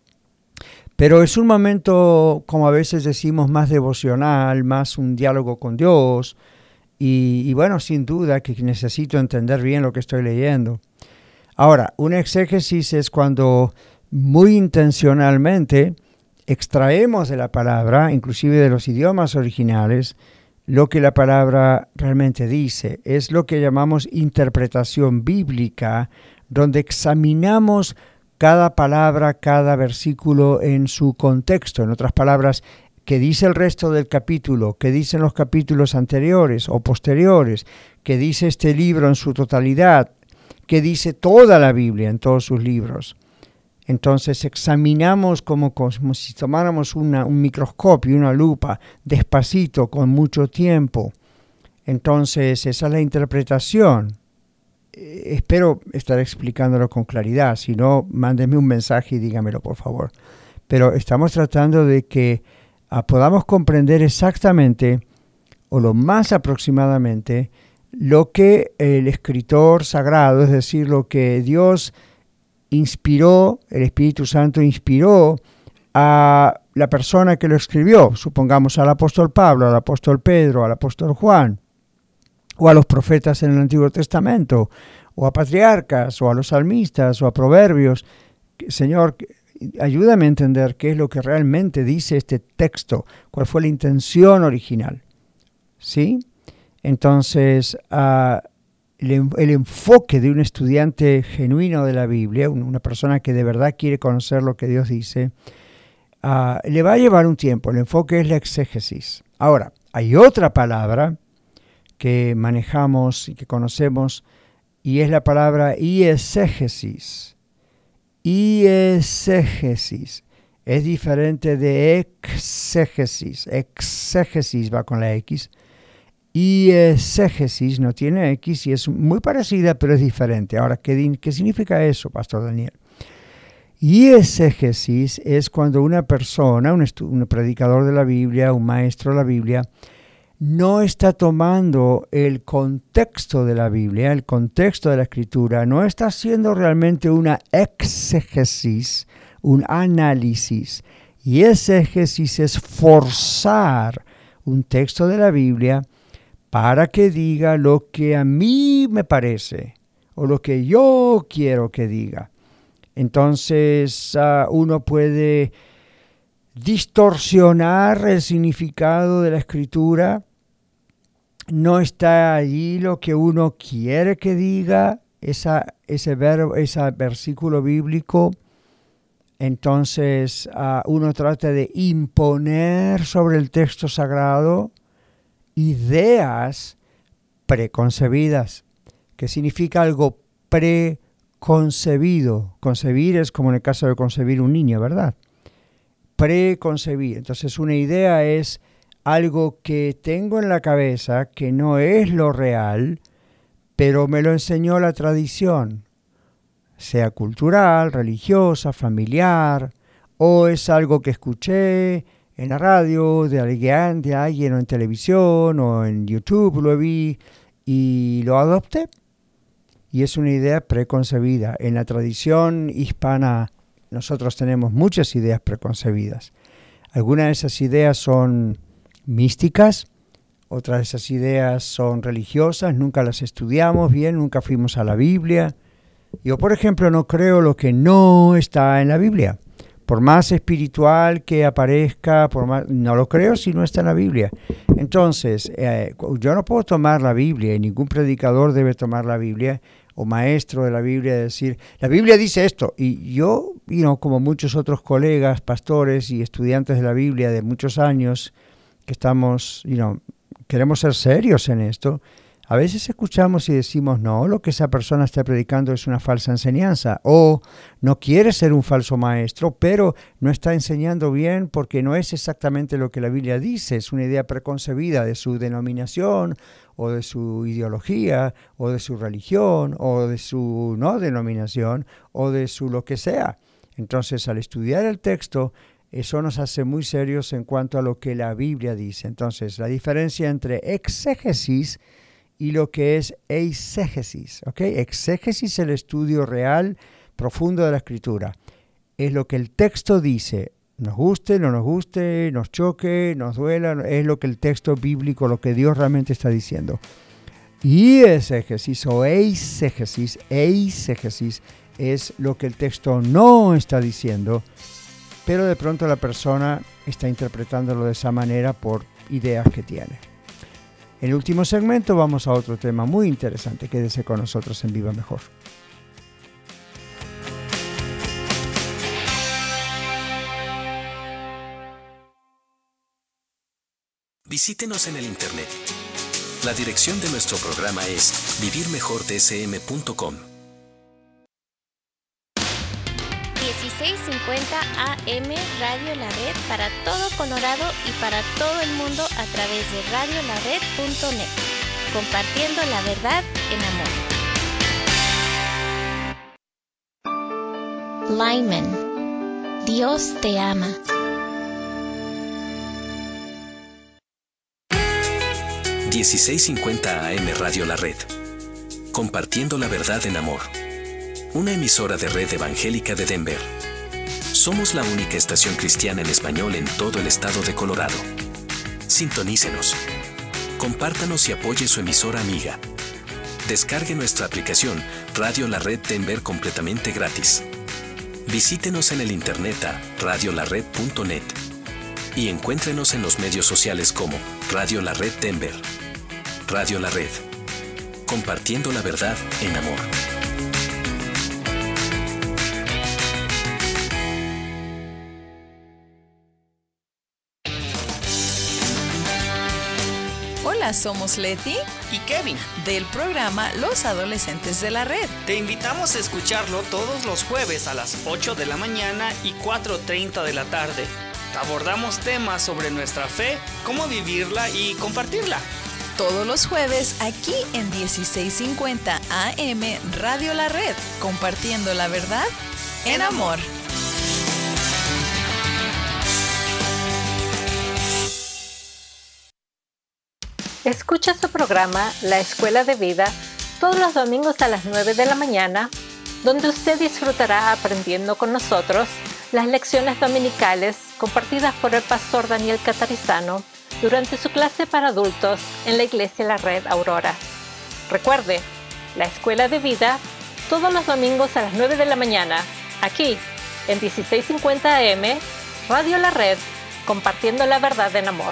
Pero es un momento, como a veces decimos, más devocional, más un diálogo con Dios. Y, y bueno, sin duda que necesito entender bien lo que estoy leyendo. Ahora, una exégesis es cuando muy intencionalmente extraemos de la palabra, inclusive de los idiomas originales, lo que la palabra realmente dice. Es lo que llamamos interpretación bíblica, donde examinamos cada palabra, cada versículo en su contexto. En otras palabras, ¿qué dice el resto del capítulo? ¿Qué dicen los capítulos anteriores o posteriores? ¿Qué dice este libro en su totalidad? ¿Qué dice toda la Biblia en todos sus libros? Entonces examinamos como, como si tomáramos una, un microscopio, una lupa, despacito, con mucho tiempo. Entonces esa es la interpretación. Espero estar explicándolo con claridad. Si no, mándeme un mensaje y dígamelo, por favor. Pero estamos tratando de que uh, podamos comprender exactamente, o lo más aproximadamente, lo que el escritor sagrado, es decir, lo que Dios inspiró, el Espíritu Santo inspiró a la persona que lo escribió. Supongamos al apóstol Pablo, al apóstol Pedro, al apóstol Juan, o a los profetas en el Antiguo Testamento, o a patriarcas, o a los salmistas, o a proverbios. Señor, ayúdame a entender qué es lo que realmente dice este texto, cuál fue la intención original. ¿Sí? Entonces, uh, el, el enfoque de un estudiante genuino de la Biblia, una persona que de verdad quiere conocer lo que Dios dice, uh, le va a llevar un tiempo. El enfoque es la exégesis. Ahora, hay otra palabra que manejamos y que conocemos, y es la palabra iexégesis. Iexégesis es diferente de exégesis. Exégesis va con la X. Iexégesis no tiene X y es muy parecida, pero es diferente. Ahora, ¿qué, qué significa eso, Pastor Daniel? Iexégesis es cuando una persona, un, un predicador de la Biblia, un maestro de la Biblia, no está tomando el contexto de la Biblia, el contexto de la Escritura, no está haciendo realmente una exégesis, un análisis. Y exégesis es forzar un texto de la Biblia para que diga lo que a mí me parece o lo que yo quiero que diga. Entonces uh, uno puede distorsionar el significado de la Escritura. No está allí lo que uno quiere que diga, esa, ese, verbo, ese versículo bíblico. Entonces uh, uno trata de imponer sobre el texto sagrado ideas preconcebidas, que significa algo preconcebido. Concebir es como en el caso de concebir un niño, ¿verdad? Preconcebir. Entonces una idea es algo que tengo en la cabeza que no es lo real, pero me lo enseñó la tradición, sea cultural, religiosa, familiar, o es algo que escuché en la radio, de alguien, de alguien o en televisión o en YouTube, lo vi y lo adopté. Y es una idea preconcebida. En la tradición hispana nosotros tenemos muchas ideas preconcebidas. Algunas de esas ideas son místicas, otras de esas ideas son religiosas, nunca las estudiamos bien, nunca fuimos a la Biblia. Yo, por ejemplo, no creo lo que no está en la Biblia. Por más espiritual que aparezca, por más, no lo creo si no está en la Biblia. Entonces, eh, yo no puedo tomar la Biblia, y ningún predicador debe tomar la Biblia, o maestro de la Biblia, y decir, la Biblia dice esto. Y yo, you know, como muchos otros colegas, pastores y estudiantes de la Biblia de muchos años, que estamos, you know, queremos ser serios en esto, a veces escuchamos y decimos, no, lo que esa persona está predicando es una falsa enseñanza, o no quiere ser un falso maestro, pero no está enseñando bien porque no es exactamente lo que la Biblia dice, es una idea preconcebida de su denominación, o de su ideología, o de su religión, o de su no denominación, o de su lo que sea. Entonces, al estudiar el texto, eso nos hace muy serios en cuanto a lo que la Biblia dice. Entonces, la diferencia entre exégesis y lo que es eisegesis, ¿ok? Exégesis es el estudio real, profundo de la Escritura. Es lo que el texto dice, nos guste, no nos guste, nos choque, nos duela, es lo que el texto bíblico, lo que Dios realmente está diciendo. Y exégesis o eisegesis, eisegesis es lo que el texto no está diciendo, pero de pronto la persona está interpretándolo de esa manera por ideas que tiene. En el último segmento vamos a otro tema muy interesante. Quédese con nosotros en Viva Mejor. Visítenos en el internet. La dirección de nuestro programa es vivir mejor d s m punto com. dieciséis cincuenta A M Radio La Red para todo Colorado y para todo el mundo a través de radio la red punto net, compartiendo la verdad en amor. Lyman, Dios te ama. dieciséis cincuenta A M Radio La Red, compartiendo la verdad en amor. Una emisora de Red Evangélica de Denver. Somos la única estación cristiana en español en todo el estado de Colorado. Sintonícenos. Compártanos y apoye su emisora amiga. Descargue nuestra aplicación Radio La Red Denver completamente gratis. Visítenos en el internet a radio la red punto net y encuéntrenos en los medios sociales como Radio La Red Denver. Radio La Red. Compartiendo la verdad en amor. Hola, somos Leti y Kevin del programa Los Adolescentes de la Red. Te invitamos a escucharlo todos los jueves a las ocho de la mañana y cuatro treinta de la tarde. Abordamos temas sobre nuestra fe, cómo vivirla y compartirla. Todos los jueves aquí en dieciséis cincuenta A M Radio La Red, compartiendo la verdad en amor. Escucha su programa La Escuela de Vida todos los domingos a las nueve de la mañana, donde usted disfrutará aprendiendo con nosotros las lecciones dominicales compartidas por el pastor Daniel Catarizano durante su clase para adultos en la Iglesia La Red Aurora. Recuerde, La Escuela de Vida todos los domingos a las nueve de la mañana, aquí en dieciséis cincuenta A M Radio La Red, compartiendo la verdad en amor.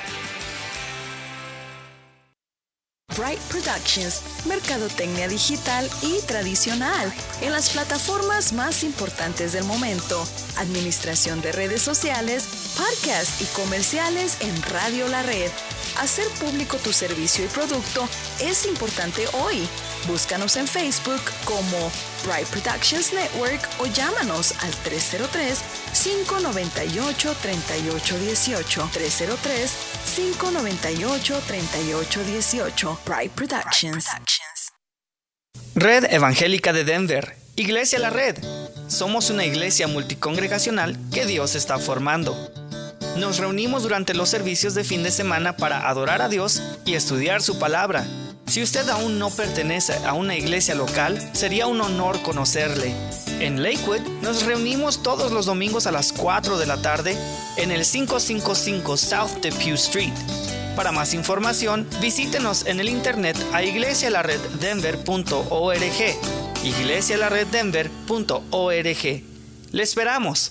Bright Productions, mercadotecnia digital y tradicional en las plataformas más importantes del momento, administración de redes sociales, podcasts y comerciales en Radio La Red. Hacer público tu servicio y producto es importante hoy. Búscanos en Facebook como Bright Productions Network o llámanos al tres cero tres, cinco nueve ocho, tres ocho uno ocho. tres cero tres, cinco nueve ocho, tres ocho uno ocho. Bright Productions. Red Evangélica de Denver, Iglesia La Red. Somos una iglesia multicongregacional que Dios está formando. Nos reunimos durante los servicios de fin de semana para adorar a Dios y estudiar su palabra. Si usted aún no pertenece a una iglesia local, sería un honor conocerle. En Lakewood nos reunimos todos los domingos a las cuatro de la tarde en el quinientos cincuenta y cinco South Depew Street. Para más información, visítenos en el internet a iglesia la red denver punto org. iglesia la red denver punto org. ¡Le esperamos!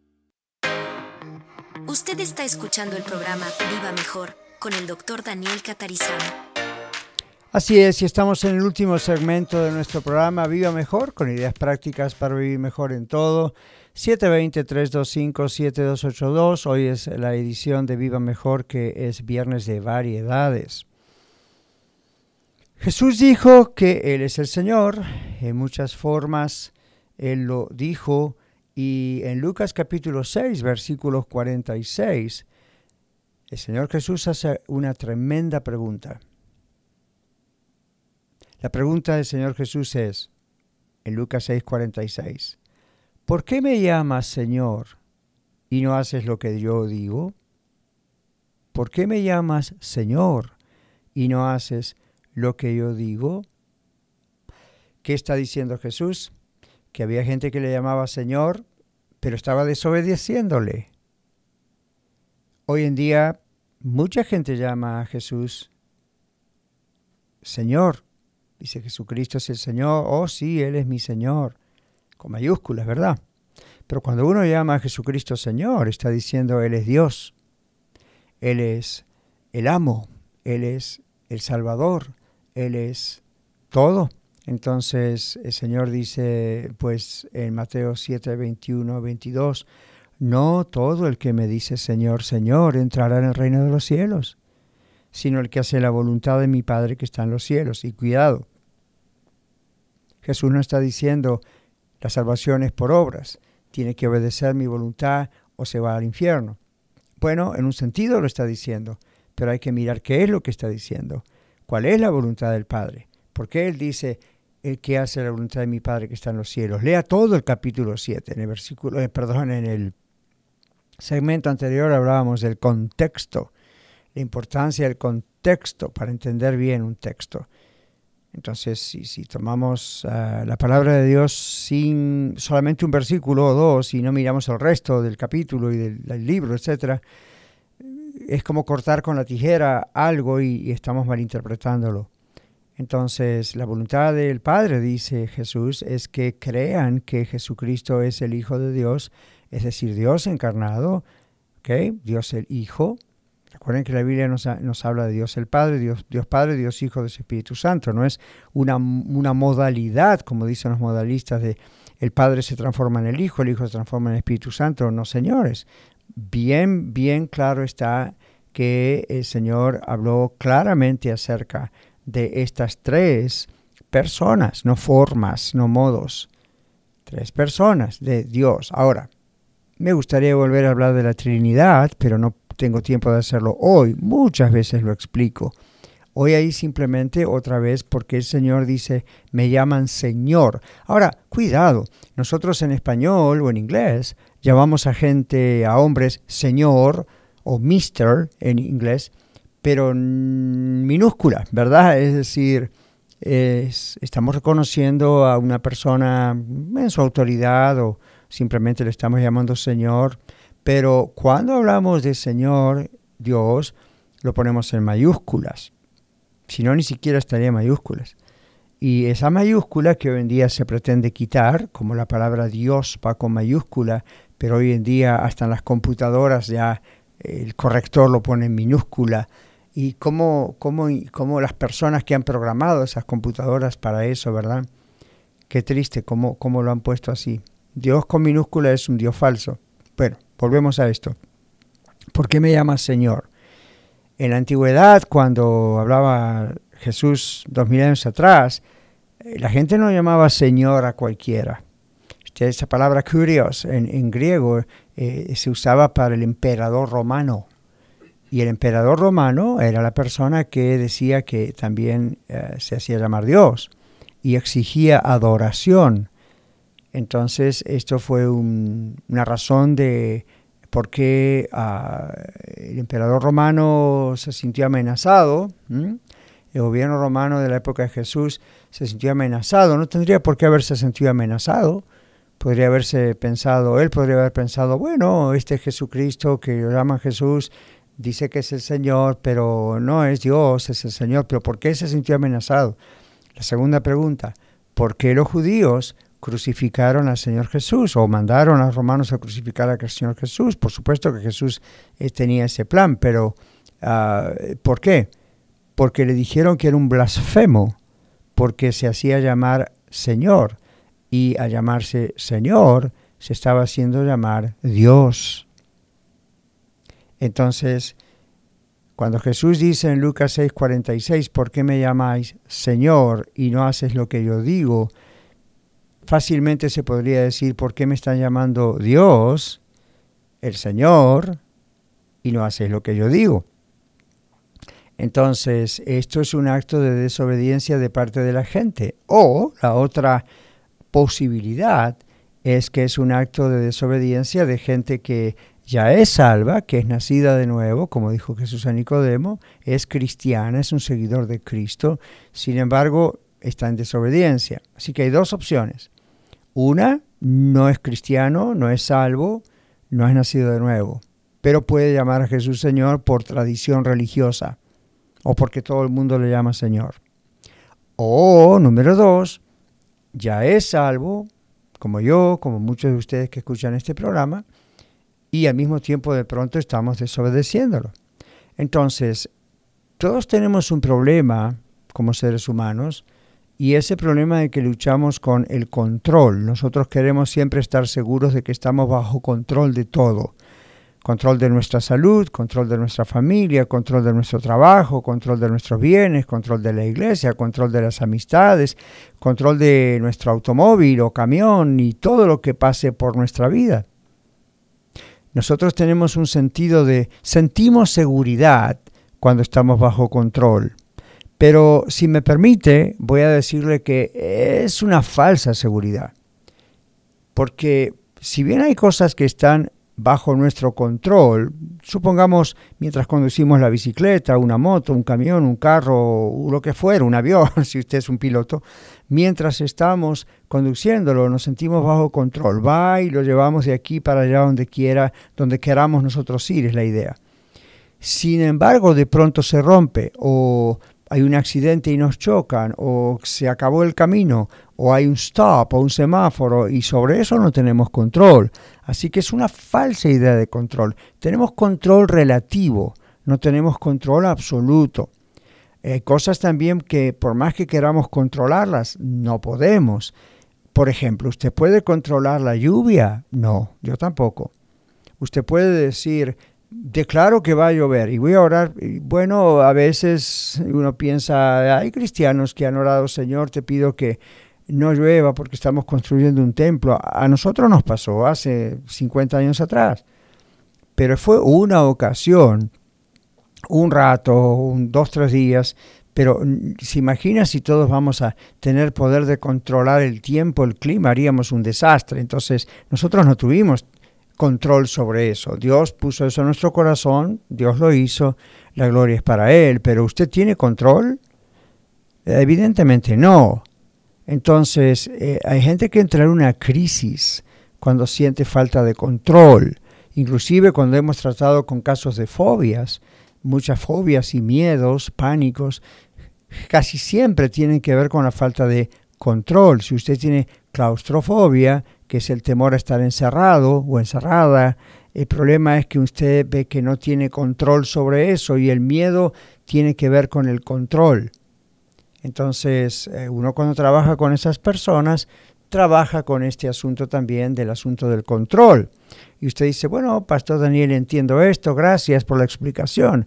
Usted está escuchando el programa Viva Mejor con el doctor Daniel Catarizano. Así es, y estamos en el último segmento de nuestro programa Viva Mejor, con ideas prácticas para vivir mejor en todo. siete dos cero, tres dos cinco, siete dos ocho dos. Hoy es la edición de Viva Mejor, que es viernes de variedades. Jesús dijo que Él es el Señor. En muchas formas Él lo dijo. Y en Lucas capítulo seis, versículos cuarenta y seis, el Señor Jesús hace una tremenda pregunta. La pregunta del Señor Jesús es, en Lucas seis, cuarenta y seis, ¿por qué me llamas Señor y no haces lo que yo digo? ¿Por qué me llamas Señor y no haces lo que yo digo? ¿Qué está diciendo Jesús? Que había gente que le llamaba Señor, pero estaba desobedeciéndole. Hoy en día, mucha gente llama a Jesús Señor. Dice, Jesucristo es el Señor. Oh, sí, Él es mi Señor. Con mayúsculas, ¿verdad? Pero cuando uno llama a Jesucristo Señor, está diciendo, Él es Dios. Él es el amo. Él es el Salvador. Él es todo. Entonces el Señor dice, pues en Mateo siete, veintiuno, veintidós, no todo el que me dice Señor, Señor, entrará en el reino de los cielos, sino el que hace la voluntad de mi Padre que está en los cielos. Y cuidado, Jesús no está diciendo la salvación es por obras, tiene que obedecer mi voluntad o se va al infierno. Bueno, en un sentido lo está diciendo, pero hay que mirar qué es lo que está diciendo, cuál es la voluntad del Padre. Porque Él dice, el que hace la voluntad de mi Padre que está en los cielos. Lea todo el capítulo siete, en el versículo, eh, perdón, en el segmento anterior hablábamos del contexto, la importancia del contexto para entender bien un texto. Entonces, si, si tomamos uh, la palabra de Dios sin solamente un versículo o dos y no miramos el resto del capítulo y del, del libro, etcétera, es como cortar con la tijera algo y, y estamos malinterpretándolo. Entonces, la voluntad del Padre, dice Jesús, es que crean que Jesucristo es el Hijo de Dios, es decir, Dios encarnado, ¿okay? Dios el Hijo. Recuerden que la Biblia nos, nos habla de Dios el Padre, Dios, Dios Padre, Dios Hijo, Dios Espíritu Santo. No es una, una modalidad, como dicen los modalistas, de el Padre se transforma en el Hijo, el Hijo se transforma en el Espíritu Santo. No, señores. Bien, bien claro está que el Señor habló claramente acerca de estas tres personas, no formas, no modos. Tres personas de Dios. Ahora, me gustaría volver a hablar de la Trinidad, pero no tengo tiempo de hacerlo hoy. Muchas veces lo explico. Hoy ahí simplemente otra vez porque el Señor dice, me llaman Señor. Ahora, cuidado, nosotros en español o en inglés llamamos a gente, a hombres, Señor o mister en inglés, pero en minúscula, ¿verdad? Es decir, es, estamos reconociendo a una persona en su autoridad o simplemente le estamos llamando Señor, pero cuando hablamos de Señor, Dios, lo ponemos en mayúsculas. Si no, ni siquiera estaría en mayúsculas. Y esa mayúscula que hoy en día se pretende quitar, como la palabra Dios va con mayúscula, pero hoy en día hasta en las computadoras ya el corrector lo pone en minúscula. Y cómo, cómo, cómo las personas que han programado esas computadoras para eso, ¿verdad? Qué triste cómo, cómo lo han puesto así. Dios con minúscula es un Dios falso. Bueno, volvemos a esto. ¿Por qué me llamas Señor? En la antigüedad, cuando hablaba Jesús dos mil años atrás, la gente no llamaba Señor a cualquiera. Esa palabra kurios en, en griego eh, se usaba para el emperador romano. Y el emperador romano era la persona que decía que también eh, se hacía llamar Dios y exigía adoración. Entonces, esto fue un, una razón de por qué uh, el emperador romano se sintió amenazado. ¿m? El gobierno romano de la época de Jesús se sintió amenazado. No tendría por qué haberse sentido amenazado. Podría haberse pensado, él podría haber pensado, bueno, este Jesucristo que lo llaman Jesús dice que es el Señor, pero no es Dios, es el Señor. ¿Pero por qué se sintió amenazado? La segunda pregunta, ¿por qué los judíos crucificaron al Señor Jesús o mandaron a los romanos a crucificar al Señor Jesús? Por supuesto que Jesús eh, tenía ese plan, pero uh, ¿por qué? Porque le dijeron que era un blasfemo, porque se hacía llamar Señor, y al llamarse Señor se estaba haciendo llamar Dios. Entonces, cuando Jesús dice en Lucas seis cuarenta y seis, ¿por qué me llamáis Señor y no haces lo que yo digo? Fácilmente se podría decir, ¿por qué me están llamando Dios, el Señor, y no haces lo que yo digo? Entonces, esto es un acto de desobediencia de parte de la gente. O la otra posibilidad es que es un acto de desobediencia de gente que ya es salva, que es nacida de nuevo, como dijo Jesús a Nicodemo, es cristiana, es un seguidor de Cristo, sin embargo, está en desobediencia. Así que hay dos opciones. Una, no es cristiano, no es salvo, no es nacido de nuevo, pero puede llamar a Jesús Señor por tradición religiosa o porque todo el mundo le llama Señor. O, número dos, ya es salvo, como yo, como muchos de ustedes que escuchan este programa, y al mismo tiempo de pronto estamos desobedeciéndolo. Entonces, todos tenemos un problema como seres humanos, y ese problema de que luchamos con el control. Nosotros queremos siempre estar seguros de que estamos bajo control de todo. Control de nuestra salud, control de nuestra familia, control de nuestro trabajo, control de nuestros bienes, control de la iglesia, control de las amistades, control de nuestro automóvil o camión y todo lo que pase por nuestra vida. Nosotros tenemos un sentido de, sentimos seguridad cuando estamos bajo control. Pero si me permite, voy a decirle que es una falsa seguridad. Porque si bien hay cosas que están bajo nuestro control, supongamos mientras conducimos la bicicleta, una moto, un camión, un carro, lo que fuera, un avión, si usted es un piloto, mientras estamos conduciéndolo nos sentimos bajo control. Va y lo llevamos de aquí para allá donde quiera, donde queramos nosotros ir, es la idea. Sin embargo, de pronto se rompe o hay un accidente y nos chocan, o se acabó el camino, o hay un stop o un semáforo, y sobre eso no tenemos control. Así que es una falsa idea de control. Tenemos control relativo, no tenemos control absoluto. Hay cosas también que por más que queramos controlarlas, no podemos. Por ejemplo, ¿usted puede controlar la lluvia? No, yo tampoco. Usted puede decir, declaro que va a llover y voy a orar. Bueno, a veces uno piensa, hay cristianos que han orado, Señor, te pido que no llueva porque estamos construyendo un templo. A nosotros nos pasó hace cincuenta años atrás, pero fue una ocasión, un rato, un, dos, tres días, pero se imagina si todos vamos a tener poder de controlar el tiempo, el clima, haríamos un desastre. Entonces nosotros no tuvimos control sobre eso. Dios puso eso en nuestro corazón, Dios lo hizo, la gloria es para Él, pero ¿usted tiene control? Evidentemente no. Entonces, eh, hay gente que entra en una crisis cuando siente falta de control. Inclusive cuando hemos tratado con casos de fobias, muchas fobias y miedos, pánicos, casi siempre tienen que ver con la falta de control. Si usted tiene claustrofobia, que es el temor a estar encerrado o encerrada, el problema es que usted ve que no tiene control sobre eso y el miedo tiene que ver con el control. Entonces, eh, uno cuando trabaja con esas personas, trabaja con este asunto también del asunto del control. Y usted dice, bueno, Pastor Daniel, entiendo esto, gracias por la explicación.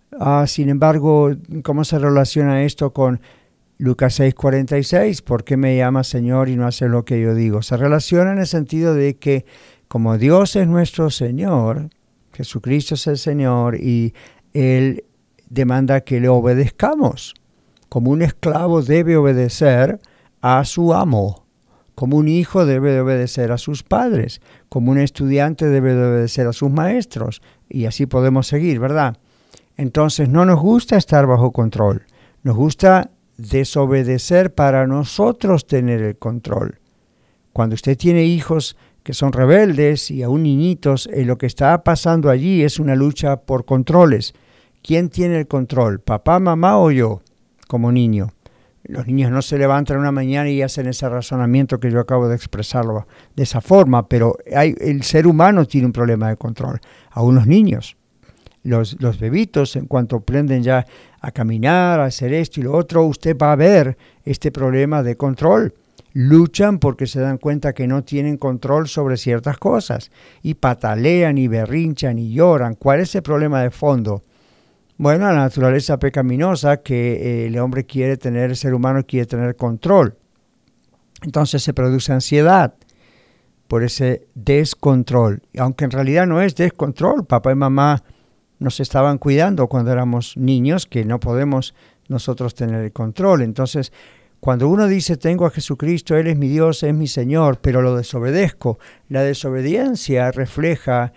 Ah, sin embargo, ¿cómo se relaciona esto con Lucas seis cuarenta y seis? ¿Por qué me llamas Señor y no haces lo que yo digo? Se relaciona en el sentido de que como Dios es nuestro Señor, Jesucristo es el Señor y Él demanda que le obedezcamos. Como un esclavo debe obedecer a su amo, como un hijo debe de obedecer a sus padres, como un estudiante debe de obedecer a sus maestros, y así podemos seguir, ¿verdad? Entonces no nos gusta estar bajo control, nos gusta desobedecer para nosotros tener el control. Cuando usted tiene hijos que son rebeldes y aún niñitos, eh, lo que está pasando allí es una lucha por controles. ¿Quién tiene el control? ¿Papá, mamá o yo? Como niño. Los niños no se levantan una mañana y hacen ese razonamiento que yo acabo de expresarlo de esa forma, pero hay, el ser humano tiene un problema de control. Aún los niños, los, los bebitos, en cuanto aprenden ya a caminar, a hacer esto y lo otro, usted va a ver este problema de control. Luchan porque se dan cuenta que no tienen control sobre ciertas cosas y patalean y berrinchan y lloran. ¿Cuál es el problema de fondo? Bueno, la naturaleza pecaminosa que eh, el hombre quiere tener, el ser humano quiere tener control. Entonces se produce ansiedad por ese descontrol. Aunque en realidad no es descontrol. Papá y mamá nos estaban cuidando cuando éramos niños, que no podemos nosotros tener el control. Entonces, cuando uno dice, tengo a Jesucristo, Él es mi Dios, es mi Señor, pero lo desobedezco, la desobediencia refleja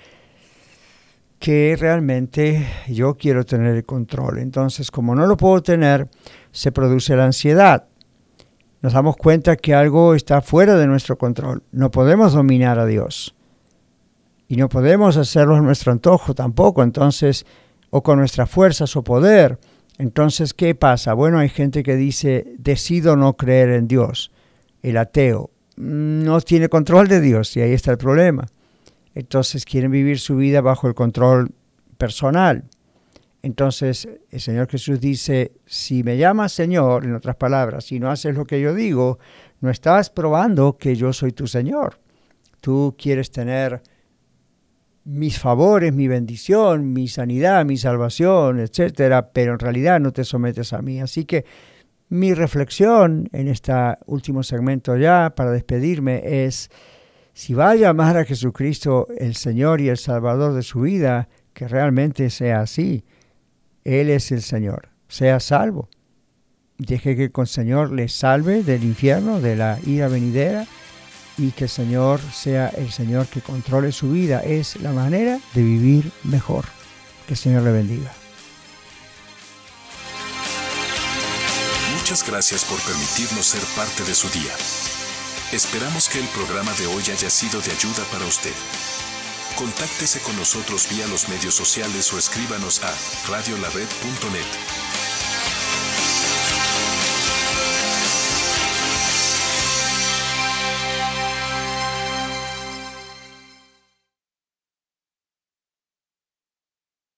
que realmente yo quiero tener el control. Entonces, como no lo puedo tener, se produce la ansiedad. Nos damos cuenta que algo está fuera de nuestro control. No podemos dominar a Dios. Y no podemos hacerlo a nuestro antojo tampoco, entonces, o con nuestras fuerzas o poder. Entonces, ¿qué pasa? Bueno, hay gente que dice, decido no creer en Dios. El ateo no tiene control de Dios y ahí está el problema. Entonces quieren vivir su vida bajo el control personal. Entonces el Señor Jesús dice, si me llamas Señor, en otras palabras, si no haces lo que yo digo, no estás probando que yo soy tu Señor. Tú quieres tener mis favores, mi bendición, mi sanidad, mi salvación, etcétera, pero en realidad no te sometes a mí. Así que mi reflexión en este último segmento ya, para despedirme, es: si va a llamar a Jesucristo el Señor y el Salvador de su vida, que realmente sea así. Él es el Señor. Sea salvo. Deje que el Señor le salve del infierno, de la ira venidera, y que el Señor sea el Señor que controle su vida. Es la manera de vivir mejor. Que el Señor le bendiga. Muchas gracias por permitirnos ser parte de su día. Esperamos que el programa de hoy haya sido de ayuda para usted. Contáctese con nosotros vía los medios sociales o escríbanos a radio la red punto net.